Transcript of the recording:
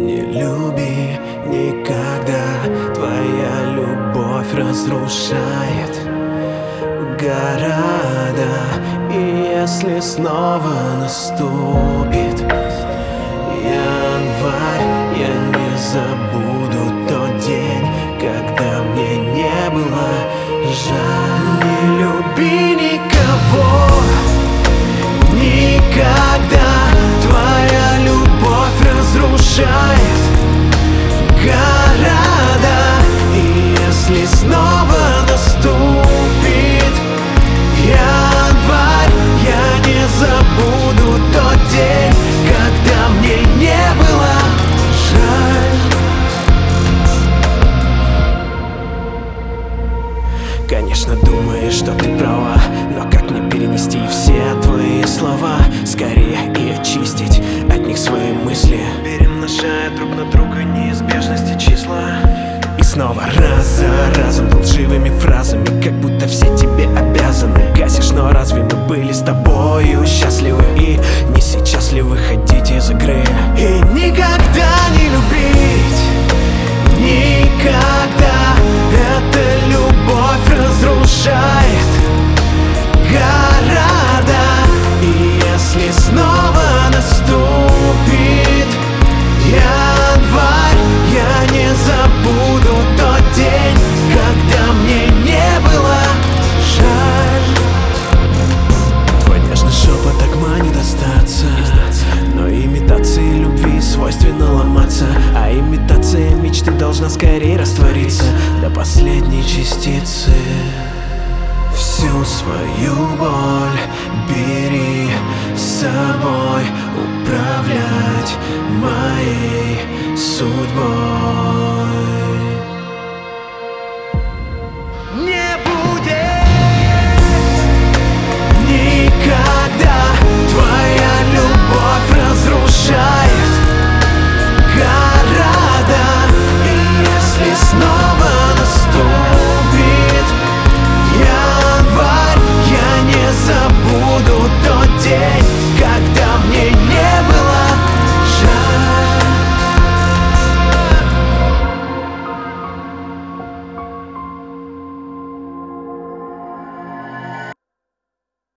Не люби никогда, твоя любовь разрушает города. И если снова наступит январь, я не забуду тот день, когда мне не было жаль. Не люби никого никогда, твоя любовь разрушает города. И если снова наступит январь, я не забуду тот день, когда мне не было жаль. Конечно, думаешь, что ты права, но как мне перенести все твои слова? Скорее и очистить от них свои мысли, перемножая друг на друга неизбежности числа. И снова раз за разом лживыми фразами, как будто все тебе обязаны. Гасишь, но разве мы были с тобою счастливы? И не сейчас ли выходить из игры? И никогда не любить, никогда. Эта любовь разрушает города. И если снова наступит январь, я не забуду тот день, когда мне не было жаль. Твой нежный шепот так манит остаться, но имитации любви свойственно ломаться. А имитация мечты должна скорее раствориться до последней частицы. Всю свою боль бери с собой, управлять моей судьбой.